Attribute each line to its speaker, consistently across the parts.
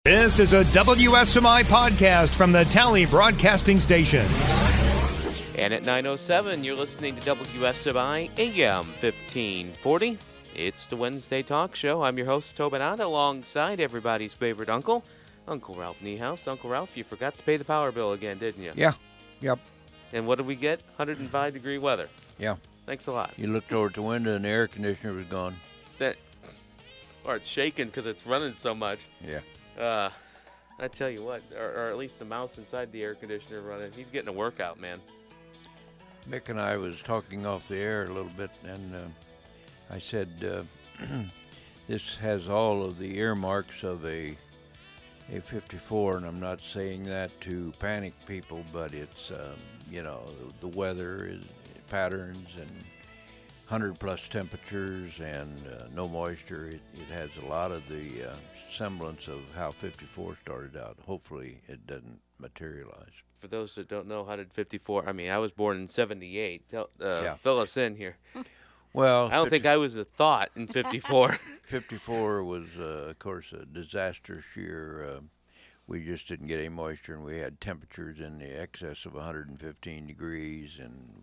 Speaker 1: This is a WSMI podcast from the Tally Broadcasting Station.
Speaker 2: And at 9:07, you're listening to WSMI AM 1540. It's the Wednesday Talk Show. I'm your host, Tobin Ott, alongside everybody's favorite uncle, Uncle Ralph Niehaus. Uncle Ralph, you forgot to pay the power bill again, didn't you?
Speaker 3: Yeah. Yep.
Speaker 2: And what did we get? 105-degree weather.
Speaker 3: Yeah.
Speaker 2: Thanks a lot.
Speaker 3: You looked over at the window and the air conditioner was gone.
Speaker 2: Or it's shaking because it's running so much.
Speaker 3: Yeah.
Speaker 2: I tell you what, or at least the mouse inside the air conditioner running. He's getting a workout, man.
Speaker 3: Mick and I was talking off the air a little bit, and I said, this has all of the earmarks of a 54, and I'm not saying that to panic people, but it's, the weather is patterns and 100-plus temperatures and no moisture. It has a lot of the semblance of how 54 started out. Hopefully it doesn't materialize.
Speaker 2: For those that don't know, 154, I was born in 78.
Speaker 3: Yeah.
Speaker 2: Fill us in here.
Speaker 3: Well,
Speaker 2: I don't think I was a thought in 54.
Speaker 3: 54 was, of course, a disastrous year. We just didn't get any moisture, and we had temperatures in the excess of 115 degrees and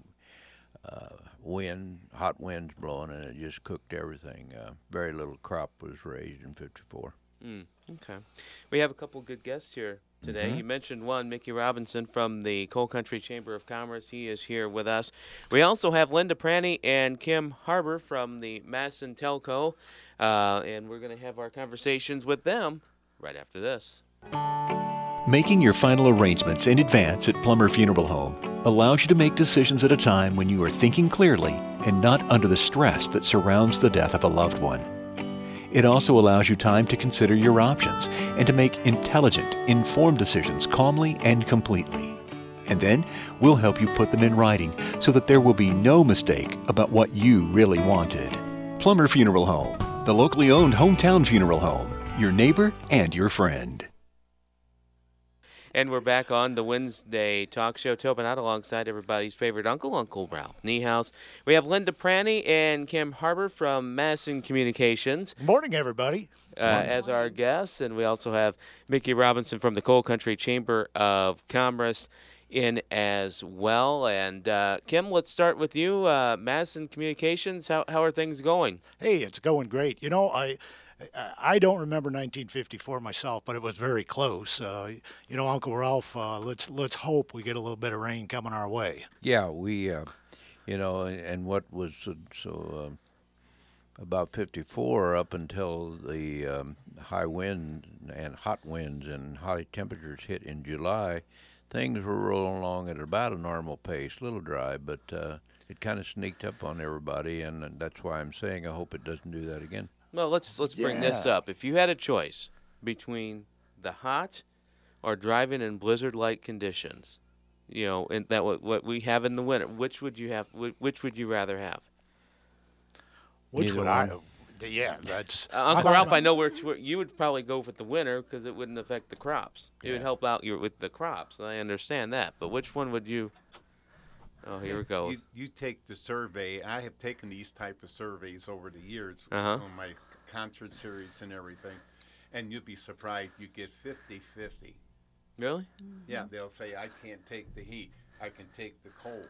Speaker 3: hot winds blowing, and it just cooked everything. Very little crop was raised in 54.
Speaker 2: Okay. We have a couple good guests here today.
Speaker 3: Mm-hmm.
Speaker 2: You mentioned one, Mickey Robinson from the Coal Country Chamber of Commerce. He is here with us. We also have Linda Pranny and Kim Harbor from the Masson Telco, and we're going to have our conversations with them right after this.
Speaker 4: Making your final arrangements in advance at Plummer Funeral Home allows you to make decisions at a time when you are thinking clearly and not under the stress that surrounds the death of a loved one. It also allows you time to consider your options and to make intelligent, informed decisions calmly and completely. And then we'll help you put them in writing so that there will be no mistake about what you really wanted. Plummer Funeral Home, the locally owned hometown funeral home, your neighbor and your friend.
Speaker 2: And we're back on the Wednesday Talk Show. Tobin Ott alongside everybody's favorite uncle, Uncle Ralph Niehaus. We have Linda Pranny and Kim Harbor from Masson Communications.
Speaker 5: Good morning, everybody.
Speaker 2: As our guests. And we also have Mickey Robinson from the Coal Country Chamber of Commerce in as well. And Kim, let's start with you. Masson Communications, how are things going?
Speaker 5: Hey, it's going great. You know, I don't remember 1954 myself, but it was very close. Uncle Ralph, let's hope we get a little bit of rain coming our way.
Speaker 3: Yeah, we, and what was so about 54 up until the high wind and hot winds and high temperatures hit in July, things were rolling along at about a normal pace, a little dry, but it kind of sneaked up on everybody, and that's why I'm saying I hope it doesn't do that again.
Speaker 2: Well, let's bring this up. If you had a choice between the hot or driving in blizzard-like conditions, and that what we have in the winter, which would you have? Which would you rather have?
Speaker 5: Which
Speaker 3: Neither
Speaker 5: would
Speaker 3: one.
Speaker 5: Yeah, that's
Speaker 2: Uncle Ralph, I know where you would probably go with the winter because it wouldn't affect the crops. It would
Speaker 3: Yeah.
Speaker 2: help out with the crops. I understand that, but which one would you? Oh, here it goes.
Speaker 6: You take the survey. I have taken these type of surveys over the years
Speaker 2: Uh-huh.
Speaker 6: on my concert series and everything, and you'd be surprised you get 50-50.
Speaker 2: Really?
Speaker 6: Yeah, they'll say, I can't take the heat. I can take the cold.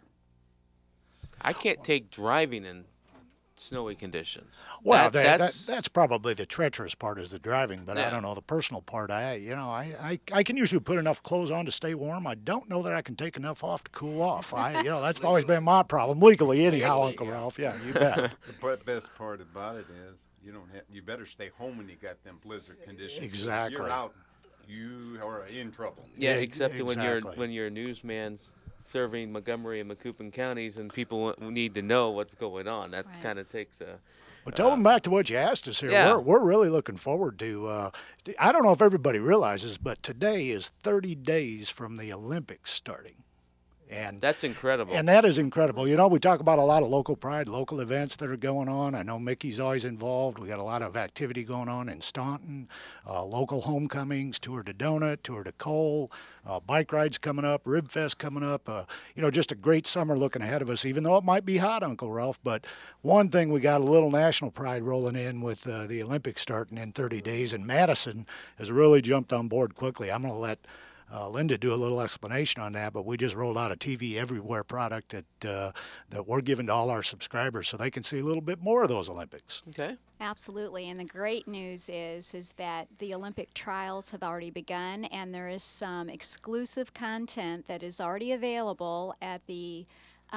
Speaker 2: I can't take driving in snowy conditions.
Speaker 5: well,
Speaker 2: That's
Speaker 5: that's probably the treacherous part is the driving, but
Speaker 2: Yeah.
Speaker 5: I don't know the personal part. I can usually put enough clothes on to stay warm. I don't know that I can take enough off to cool off. That's always been my problem legally, anyhow,
Speaker 2: Legally,
Speaker 5: Uncle
Speaker 2: yeah.
Speaker 5: Ralph. Yeah, you bet.
Speaker 6: The best part about it is you better stay home when you got them blizzard conditions.
Speaker 5: Exactly.
Speaker 6: If you're out, you are in trouble.
Speaker 2: Yeah,
Speaker 5: Yeah,
Speaker 2: except
Speaker 5: exactly.
Speaker 2: when you're a newsman serving Montgomery and Macoupin counties, and people need to know what's going on. That
Speaker 7: Right.
Speaker 2: kind of takes a.
Speaker 5: Well, going back to what you asked us here,
Speaker 2: Yeah.
Speaker 5: we're really looking forward to. I don't know if everybody realizes, but today is 30 days from the Olympics starting And
Speaker 2: That's incredible.
Speaker 5: And that is incredible. You know, we talk about a lot of local pride, local events that are going on. I know Mickey's always involved. We got a lot of activity going on in Staunton, local homecomings, Tour to Donut, Tour to Cole, bike rides coming up, Rib Fest coming up. You know, just a great summer looking ahead of us, even though it might be hot, Uncle Ralph. But one thing, we got a little national pride rolling in with the Olympics starting in 30 days, and Madison has really jumped on board quickly. I'm going to let Linda do a little explanation on that, but we just rolled out a TV Everywhere product that we're giving to all our subscribers so they can see a little bit more of those Olympics.
Speaker 2: Okay.
Speaker 7: Absolutely, and the great news is that the Olympic trials have already begun, and there is some exclusive content that is already available at the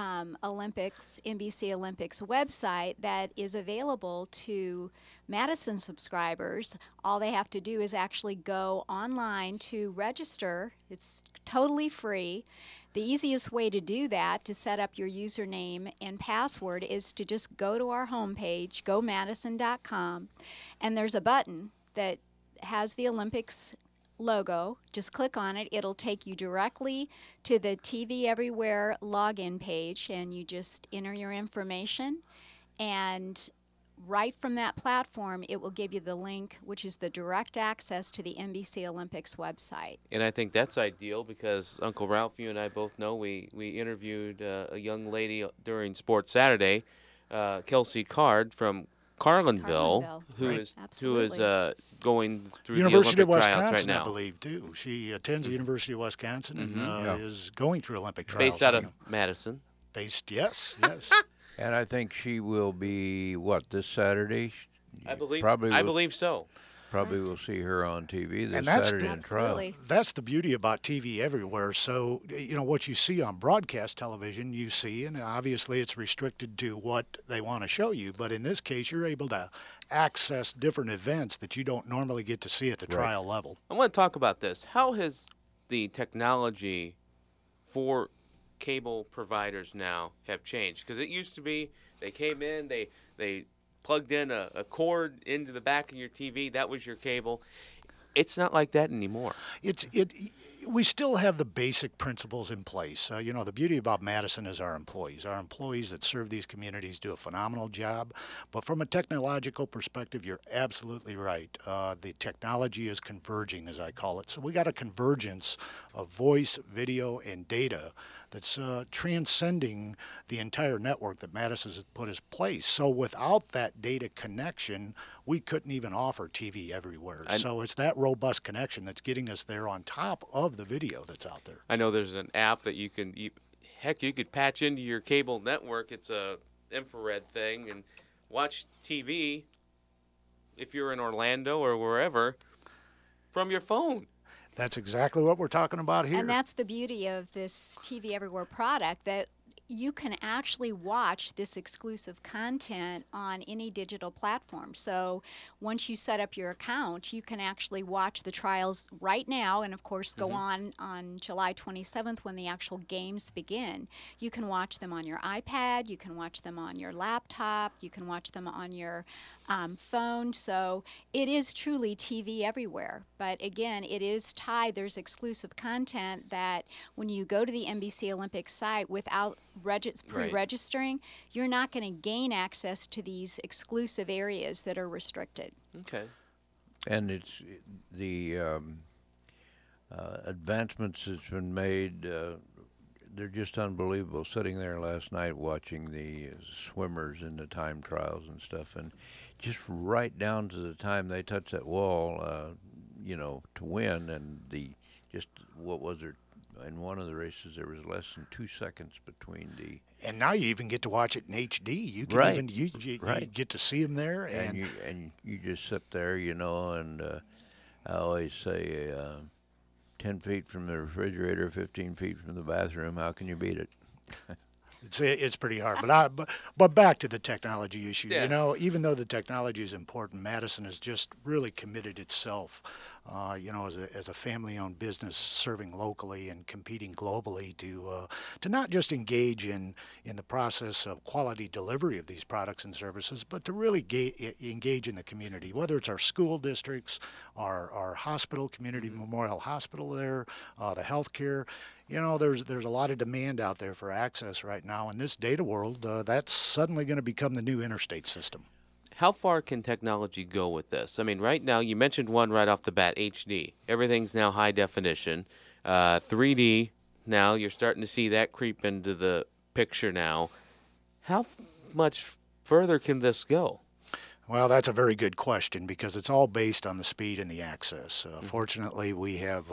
Speaker 7: NBC Olympics website that is available to Madison subscribers. All they have to do is actually go online to register. It's totally free. The easiest way to do that, to set up your username and password, is to just go to our homepage, gomadison.com, and there's a button that has the Olympics logo. Just click on it. It'll take you directly to the TV Everywhere login page, and you just enter your information, and right from that platform it will give you the link, which is the direct access to the NBC Olympics website.
Speaker 2: And I think that's ideal because, Uncle Ralph, you and I both know we interviewed a young lady during Sports Saturday, Kelsey Card from Carlinville, who is going through
Speaker 5: University
Speaker 2: the
Speaker 5: of
Speaker 2: Olympic tryouts
Speaker 5: Wisconsin,
Speaker 2: right now.
Speaker 5: I believe, too. She attends the University of Wisconsin and
Speaker 3: Yeah.
Speaker 5: is going through Olympic trials.
Speaker 2: Based out of Madison.
Speaker 5: Yes.
Speaker 3: And I think she will be, this Saturday?
Speaker 2: I believe so.
Speaker 3: Probably we'll see her on TV this
Speaker 5: And that's
Speaker 3: Saturday in trial.
Speaker 7: Absolutely.
Speaker 5: That's the beauty about TV Everywhere. So, you know, what you see on broadcast television, you see, and obviously it's restricted to what they want to show you. But in this case, you're able to access different events that you don't normally get to see at the trial level.
Speaker 2: I want to talk about this. How has the technology for cable providers now have changed? Because it used to be they came in, they plugged in a cord into the back of your TV. That was your cable. It's not like that anymore.
Speaker 5: We still have the basic principles in place. You know, the beauty about Madison is our employees. Our employees that serve these communities do a phenomenal job. But from a technological perspective, you're absolutely right. The technology is converging, as I call it. So we got a convergence of voice, video, and data that's transcending the entire network that Madison has put in place. So without that data connection, we couldn't even offer TV Everywhere. So it's that robust connection that's getting us there on top of the video that's out there.
Speaker 2: I know there's an app that you could patch into your cable network. It's a infrared thing and watch TV if you're in Orlando or wherever from your phone.
Speaker 5: That's exactly what we're talking about here.
Speaker 7: And that's the beauty of this TV Everywhere product, that you can actually watch this exclusive content on any digital platform. So once you set up your account, you can actually watch the trials right now and, of course, go on July 27th when the actual games begin. You can watch them on your iPad. You can watch them on your laptop. You can watch them on your phone. So it is truly TV Everywhere. But again, it is tied. There's exclusive content that when you go to the NBC Olympics site without pre-registering, you're not going to gain access to these exclusive areas that are restricted.
Speaker 2: Okay.
Speaker 3: And it's the advancements that's been made. They're just unbelievable. Sitting there last night watching the swimmers in the time trials and stuff, and just right down to the time they touch that wall, to win, and what was there? In one of the races, there was less than 2 seconds between the.
Speaker 5: And now you even get to watch it in HD. You can you get to see them there,
Speaker 3: and you just sit there, and I always say, 10 feet from the refrigerator, 15 feet from the bathroom. How can you beat it?
Speaker 5: It's pretty hard, but back to the technology issue.
Speaker 2: Yeah.
Speaker 5: Even though the technology is important, Madison has just really committed itself as a family-owned business serving locally and competing globally to not just engage in the process of quality delivery of these products and services, but to really engage in the community, whether it's our school districts, our hospital, Community Memorial Hospital there, the healthcare. There's a lot of demand out there for access right now. In this data world, that's suddenly going to become the new interstate system.
Speaker 2: How far can technology go with this? I mean, right now, you mentioned one right off the bat, HD. Everything's now high definition. 3D, now you're starting to see that creep into the picture now. How much further can this go?
Speaker 5: Well, that's a very good question because it's all based on the speed and the access. Fortunately, we have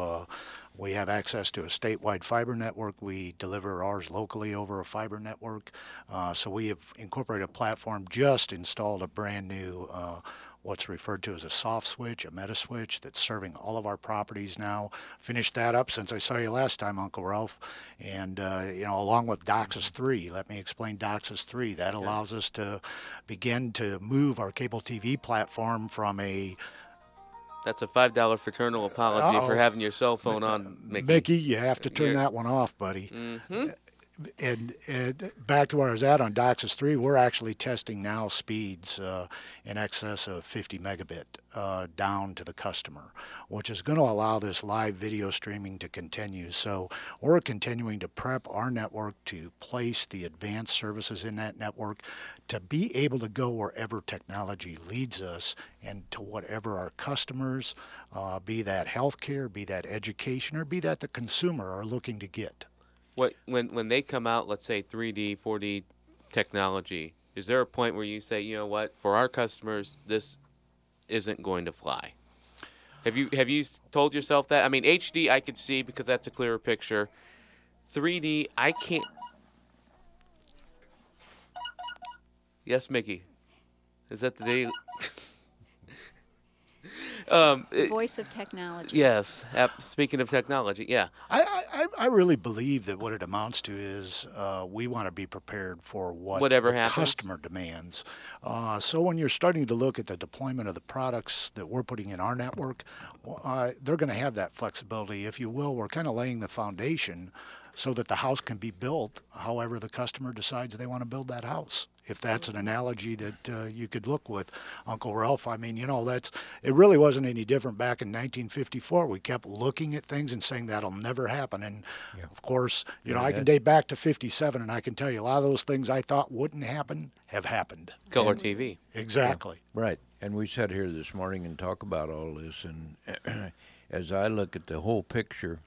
Speaker 5: access to a statewide fiber network. We deliver ours locally over a fiber network. So we have incorporated a platform, just installed a brand new what's referred to as a soft switch, a meta switch that's serving all of our properties now. Finished that up since I saw you last time, Uncle Ralph. And, along with DOCSIS 3, let me explain DOCSIS 3. That allows us to begin to move our cable TV platform from a...
Speaker 2: That's a $5 fraternal apology for having your cell phone on, Mickey.
Speaker 5: Mickey, you have to turn that one off, buddy.
Speaker 2: Mm-hmm.
Speaker 5: And back to where I was at on DOCSIS 3, we're actually testing now speeds in excess of 50 megabit down to the customer, which is going to allow this live video streaming to continue. So we're continuing to prep our network to place the advanced services in that network to be able to go wherever technology leads us and to whatever our customers, be that healthcare, be that education, or be that the consumer, are looking to get.
Speaker 2: When they come out, let's say 3D, 4D technology, is there a point where you say, you know what, for our customers, this isn't going to fly? Have you told yourself that? I mean, HD I could see because that's a clearer picture. 3D I can't. Yes, Mickey. Is that the day?
Speaker 7: Voice of technology.
Speaker 2: Yes. Speaking of technology, yeah.
Speaker 5: I really believe that what it amounts to is we want to be prepared for
Speaker 2: whatever
Speaker 5: the
Speaker 2: happens.
Speaker 5: Customer demands. So when you're starting to look at the deployment of the products that we're putting in our network, they're going to have that flexibility. If you will, we're kind of laying the foundation so that the house can be built however the customer decides they want to build that house. If that's an analogy that you could look with, Uncle Ralph, I mean, it really wasn't any different back in 1954. We kept looking at things and saying that'll never happen. And of course, I can date back to 57 and I can tell you a lot of those things I thought wouldn't happen have happened.
Speaker 2: Color TV.
Speaker 5: Exactly.
Speaker 3: Yeah, right. And we sat here this morning and talk about all this. And as I look at the whole picture,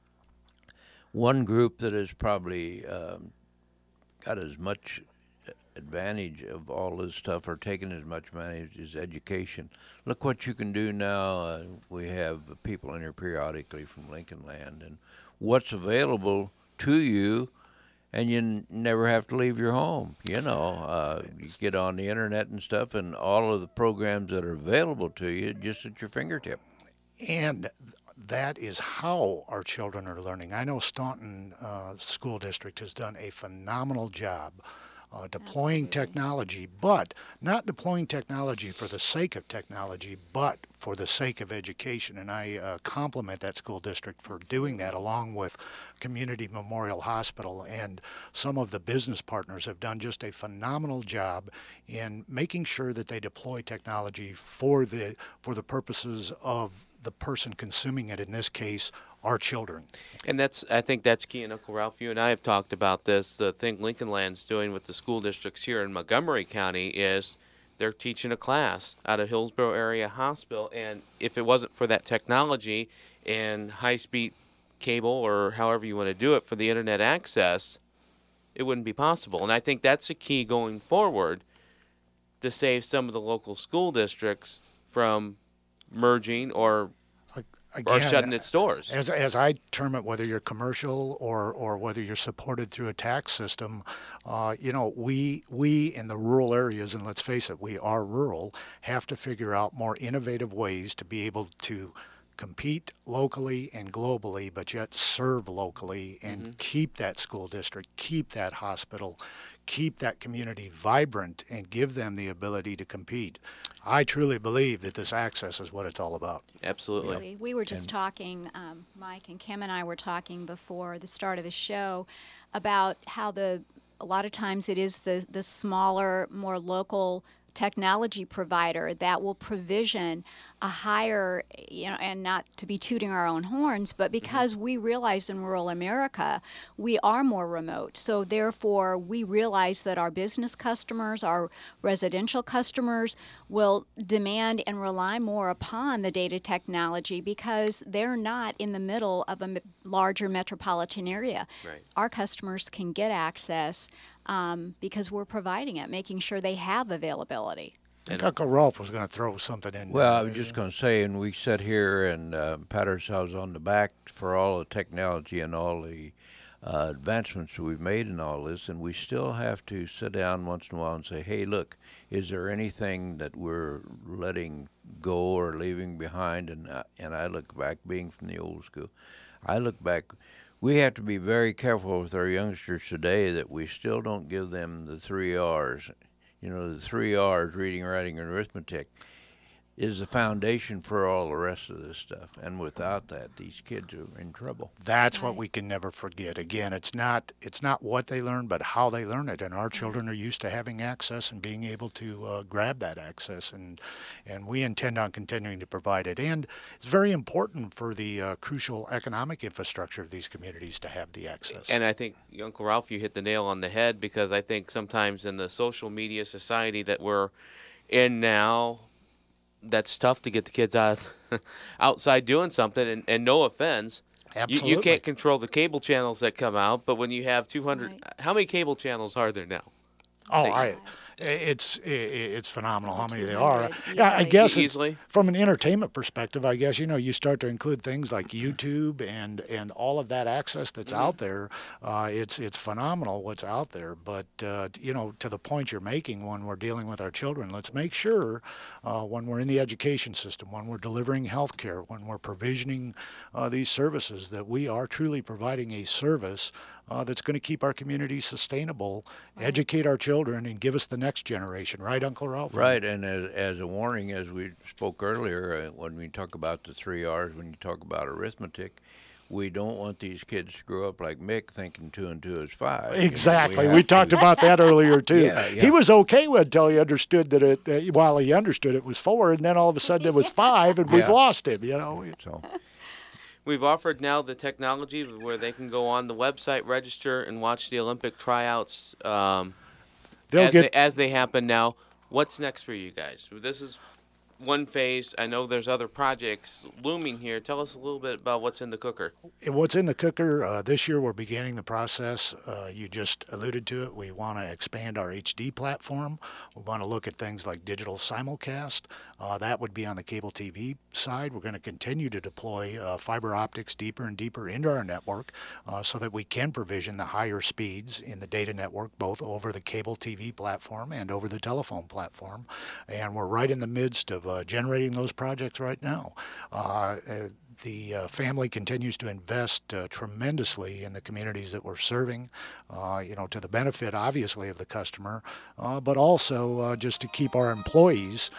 Speaker 3: one group that has probably got as much advantage of all this stuff, or taking as much advantage, is education. Look what you can do now. We have people in here periodically from Lincoln Land, and what's available to you, and you never have to leave your home. You get on the internet and stuff, and all of the programs that are available to you just at your fingertip.
Speaker 5: And that is how our children are learning. I know Staunton School District has done a phenomenal job deploying technology, but not deploying technology for the sake of technology, but for the sake of education. And I compliment that school district for doing that, along with Community Memorial Hospital, and some of the business partners have done just a phenomenal job in making sure that they deploy technology for the purposes of the person consuming it, in this case, our children.
Speaker 2: And I think that's key. And Uncle Ralph, you and I have talked about this. The thing Lincoln Land's doing with the school districts here in Montgomery County is they're teaching a class out of Hillsborough Area Hospital. And if it wasn't for that technology and high-speed cable, or however you want to do it, for the internet access, it wouldn't be possible. And I think that's a key going forward to save some of the local school districts from merging or shutting its doors.
Speaker 5: As I term it, whether you're commercial or whether you're supported through a tax system, we in the rural areas, and let's face it, we are rural, have to figure out more innovative ways to be able to compete locally and globally, but yet serve locally and keep that school district, keep that hospital, keep that community vibrant and give them the ability to compete. I truly believe that this access is what it's all about.
Speaker 2: Absolutely.
Speaker 7: Really. We were just talking, Mike and Kim and I were talking before the start of the show about how a lot of times it is the smaller, more local technology provider that will provision a higher, and not to be tooting our own horns, but because we realize in rural America, we are more remote. So therefore, we realize that our business customers, our residential customers will demand and rely more upon the data technology because they're not in the middle of a larger metropolitan area.
Speaker 2: Right.
Speaker 7: Our customers can get access because we're providing it, making sure they have availability.
Speaker 5: I think Uncle Ralph was going to throw something in.
Speaker 3: Well, I was just going to say, and we sit here and pat ourselves on the back for all the technology and all the advancements we've made in all this, and we still have to sit down once in a while and say, hey, look, is there anything that we're letting go or leaving behind? And I look back, being from the old school, I look back, we have to be very careful with our youngsters today that we still don't give them the 3 R's. The 3 R's, reading, writing, and arithmetic, is the foundation for all the rest of this stuff. And without that, these kids are in trouble.
Speaker 5: That's what we can never forget. Again, it's not what they learn, but how they learn it. And our children are used to having access and being able to grab that access. And we intend on continuing to provide it. And it's very important for the crucial economic infrastructure of these communities to have the access.
Speaker 2: And I think, Uncle Ralph, you hit the nail on the head, because I think sometimes in the social media society that we're in now, that's tough to get the kids outside doing something. And no offense,
Speaker 5: Absolutely.
Speaker 2: you can't control the cable channels that come out, but when you have 200,
Speaker 7: Right.
Speaker 2: how many cable channels are there now?
Speaker 5: It's phenomenal how many there
Speaker 7: 200
Speaker 5: are. Yeah, I
Speaker 7: easily.
Speaker 5: guess
Speaker 2: Easily.
Speaker 5: from an entertainment perspective, I guess you start to include things like YouTube and all of that access that's out there. It's phenomenal what's out there. But to the point you're making, when we're dealing with our children, let's make sure when we're in the education system, when we're delivering health care, when we're provisioning these services, that we are truly providing a service that's going to keep our community sustainable, educate our children, and give us the next generation. Right, Uncle Ralph?
Speaker 3: Right, and as a warning, as we spoke earlier, when we talk about the 3 R's, when you talk about arithmetic, we don't want these kids to grow up like Mick thinking 2 and 2 is 5.
Speaker 5: Exactly. We talked about that earlier, too.
Speaker 3: Yeah.
Speaker 5: He was okay until he understood that he understood it was 4, and then all of a sudden it was 5, and we've lost him,
Speaker 3: So.
Speaker 2: We've offered now the technology where they can go on the website, register, and watch the Olympic tryouts as they happen now. What's next for you guys? This is one phase. I know there's other projects looming here. Tell us a little bit about what's in the cooker.
Speaker 5: What's in the cooker, this year we're beginning the process. You just alluded to it. We want to expand our HD platform. We want to look at things like digital simulcast. That would be on the cable TV side. We're going to continue to deploy fiber optics deeper and deeper into our network so that we can provision the higher speeds in the data network, both over the cable TV platform and over the telephone platform. And we're right in the midst of generating those projects right now. The family continues to invest tremendously in the communities that we're serving, to the benefit, obviously, of the customer, but also just to keep our employees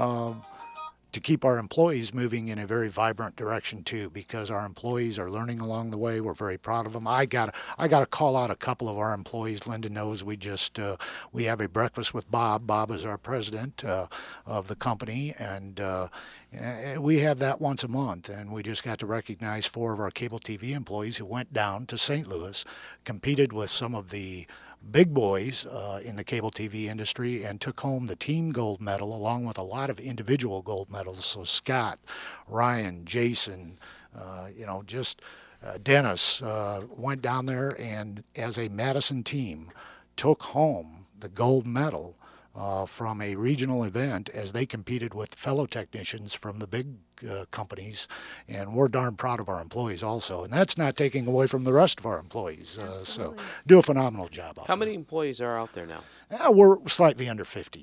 Speaker 5: moving in a very vibrant direction too, because our employees are learning along the way. We're very proud of them. I got to call out a couple of our employees. Linda knows we have a breakfast with Bob. Bob is our president of the company, and we have that once a month. And we just got to recognize 4 of our cable TV employees who went down to St. Louis, competed with some of the big boys in the cable TV industry, and took home the team gold medal along with a lot of individual gold medals. So Scott, Ryan, Jason, Dennis went down there and as a Madison team took home the gold medal from a regional event as they competed with fellow technicians from the big companies, and we're darn proud of our employees also. And that's not taking away from the rest of our employees. So do a phenomenal job out
Speaker 2: How
Speaker 5: there.
Speaker 2: many employees are out there now?
Speaker 5: We're slightly under 50.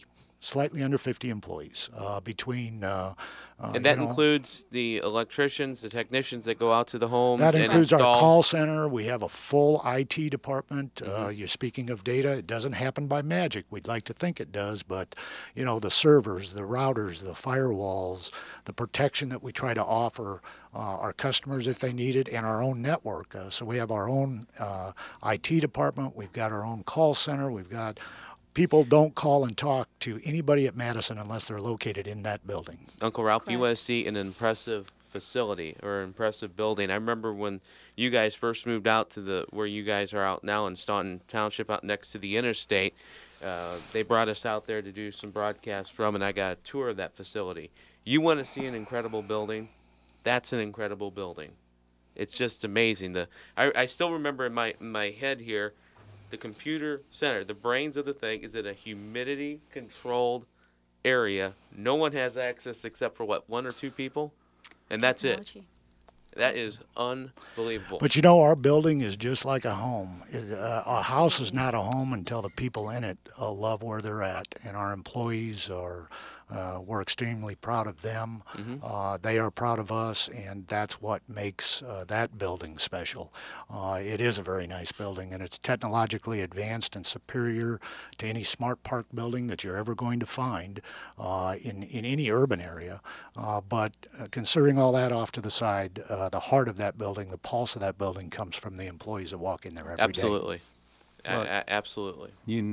Speaker 5: slightly under 50 employees between.
Speaker 2: And that includes the electricians, the technicians that go out to the homes.
Speaker 5: That
Speaker 2: and
Speaker 5: includes our
Speaker 2: install.
Speaker 5: call center. We have a full IT department. You're speaking of data. It doesn't happen by magic. We'd like to think it does, but the servers, the routers, the firewalls, the protection that we try to offer our customers if they need it, and our own network. So we have our own IT department. We've got our own call center. We've got people don't call and talk to anybody at Madison unless they're located in that building.
Speaker 2: Uncle Ralph,
Speaker 7: Correct.
Speaker 2: USC, an impressive facility or impressive building. I remember when you guys first moved out to where you guys are out now in Staunton Township, out next to the interstate. They brought us out there to do some broadcasts from, and I got a tour of that facility. You want to see an incredible building? That's an incredible building. It's just amazing. I still remember in my head here, the computer center, the brains of the thing, is in a humidity-controlled area. No one has access except for, one or two people? And that's it.
Speaker 7: Technology.
Speaker 2: That is unbelievable.
Speaker 5: But our building is just like a home. A house is not a home until the people in it love where they're at. And our employees we're extremely proud of them. They are proud of us, and that's what makes that building special. It is a very nice building, and it's technologically advanced and superior to any smart park building that you're ever going to find in any urban area. But considering all that off to the side, the heart of that building, the pulse of that building comes from the employees that walk in there every day.
Speaker 2: Absolutely.
Speaker 6: Well,
Speaker 2: Absolutely.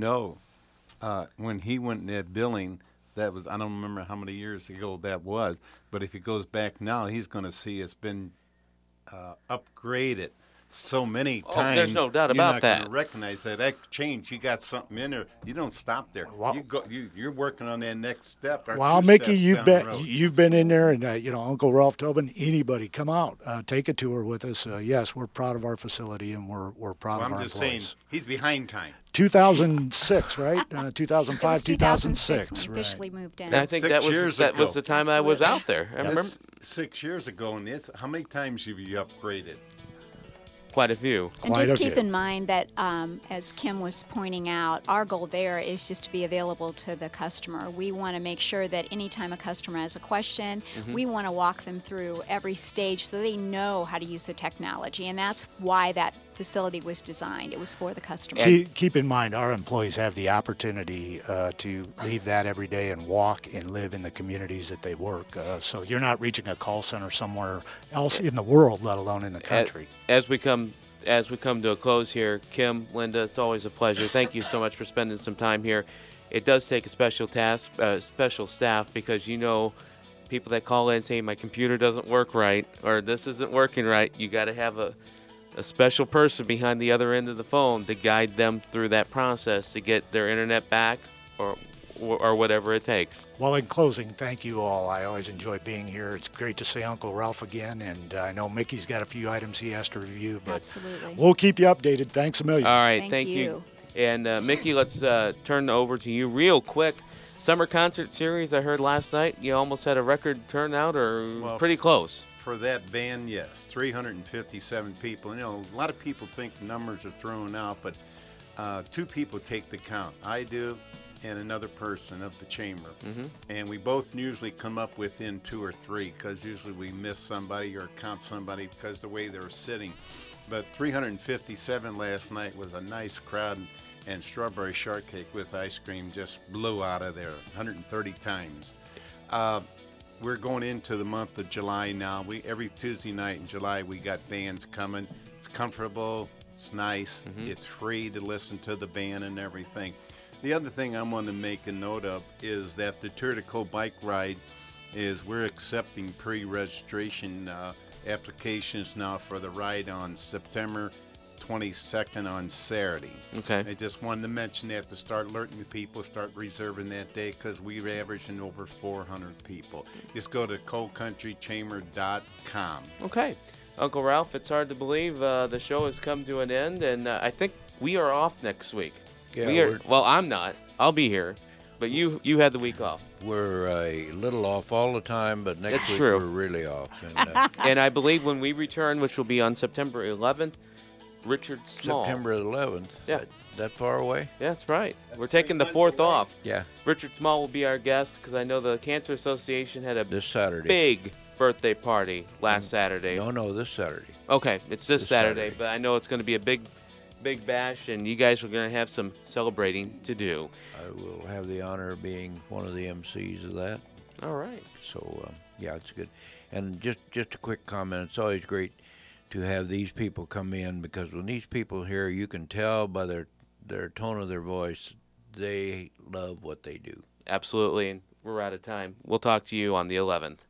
Speaker 6: When he went in that building, that was, I don't remember how many years ago that was, but if he goes back now, he's going to see it's been upgraded so many times.
Speaker 2: There's no doubt about
Speaker 6: You're not
Speaker 2: that.
Speaker 6: going to recognize that change. You got something in there. You don't stop there.
Speaker 5: Wow.
Speaker 6: You're working on that next step. or
Speaker 5: Well,
Speaker 6: two
Speaker 5: Mickey,
Speaker 6: steps down the road.
Speaker 5: you've been in there, and Uncle Ralph Tobin, anybody, come out, take a tour with us. Yes, we're proud of our facility, and we're proud
Speaker 6: Well,
Speaker 5: of
Speaker 6: I'm
Speaker 5: our
Speaker 6: just saying,
Speaker 5: employees.
Speaker 6: he's behind time.
Speaker 5: 2006, right? 2005,
Speaker 7: It was
Speaker 5: 2006,
Speaker 7: when we
Speaker 5: right?
Speaker 7: officially moved in.
Speaker 2: And I think
Speaker 6: 6
Speaker 2: that
Speaker 6: years
Speaker 2: was
Speaker 6: ago.
Speaker 2: the time I was
Speaker 7: Absolutely.
Speaker 2: out there. I remember
Speaker 6: That's 6 years ago, and how many times have you upgraded?
Speaker 2: quite a few.
Speaker 7: And
Speaker 5: Quite
Speaker 7: just
Speaker 5: a
Speaker 7: keep
Speaker 5: few.
Speaker 7: in mind that, as Kim was pointing out, our goal there is just to be available to the customer. We want to make sure that anytime a customer has a question, we want to walk them through every stage so they know how to use the technology. And that's why that facility was designed. It was for the customer.
Speaker 5: Keep in mind, our employees have the opportunity to leave that every day and walk and live in the communities that they work. So you're not reaching a call center somewhere else in the world, let alone in the country.
Speaker 2: As we come to a close here, Kim, Linda, it's always a pleasure. Thank you so much for spending some time here. It does take a special staff, because people that call in and say my computer doesn't work right or this isn't working right. You got to have a special person behind the other end of the phone to guide them through that process to get their internet back or whatever it takes.
Speaker 5: Well, in closing, thank you all. I always enjoy being here. It's great to see Uncle Ralph again, and I know Mickey's got a few items he has to review, but
Speaker 7: Absolutely.
Speaker 5: we'll keep you updated. Thanks a million.
Speaker 2: All right,
Speaker 7: Thank
Speaker 2: thank you.
Speaker 7: you.
Speaker 2: And Mickey, let's turn over to you real quick. Summer concert series, I heard last night you almost had a record turnout, or
Speaker 6: Well,
Speaker 2: pretty close.
Speaker 6: For that band, yes, 357 people. A lot of people think the numbers are thrown out, but two people take the count. I do, and another person of the chamber. And we both usually come up within 2 or 3, because usually we miss somebody or count somebody because of the way they're sitting. But 357 last night was a nice crowd, and Strawberry Shortcake with Ice Cream just blew out of there 130 times. We're going into the month of July now. Every Tuesday night in July, we got bands coming. It's comfortable. It's nice. It's free to listen to the band and everything. The other thing I want to make a note of is that the Tour de Co bike ride we're accepting pre-registration applications now for the ride on September 22nd on Saturday.
Speaker 2: Okay.
Speaker 6: I just wanted to mention that to start alerting the people, start reserving that day, because we're averaging over 400 people. Just go to coldcountrychamber.com.
Speaker 2: Okay. Uncle Ralph, it's hard to believe the show has come to an end, and I think we are off next week.
Speaker 3: Yeah,
Speaker 2: Well, I'm not. I'll be here. But you had the week off.
Speaker 3: we're a little off all the time, but next
Speaker 2: It's
Speaker 3: week
Speaker 2: true.
Speaker 3: we're really off. And,
Speaker 2: And I believe when we return, which will be on September 11th, Richard Small.
Speaker 3: September 11th.
Speaker 2: Yeah.
Speaker 3: That far away?
Speaker 2: Yeah, that's right. We're taking the 4th off.
Speaker 3: Yeah.
Speaker 2: Richard Small will be our guest because I know the Cancer Association had a
Speaker 3: This Saturday.
Speaker 2: big birthday party last Saturday.
Speaker 3: No, this Saturday.
Speaker 2: Okay, it's this Saturday,
Speaker 3: Saturday.
Speaker 2: but I know it's going to be a big bash, and you guys are going to have some celebrating to do.
Speaker 3: I will have the honor of being one of the MCs of that.
Speaker 2: All right.
Speaker 3: So, yeah, it's good. And just a quick comment. It's always great to have these people come in, because when these people here, you can tell by their tone of their voice, they love what they do.
Speaker 2: Absolutely, and we're out of time. We'll talk to you on the 11th.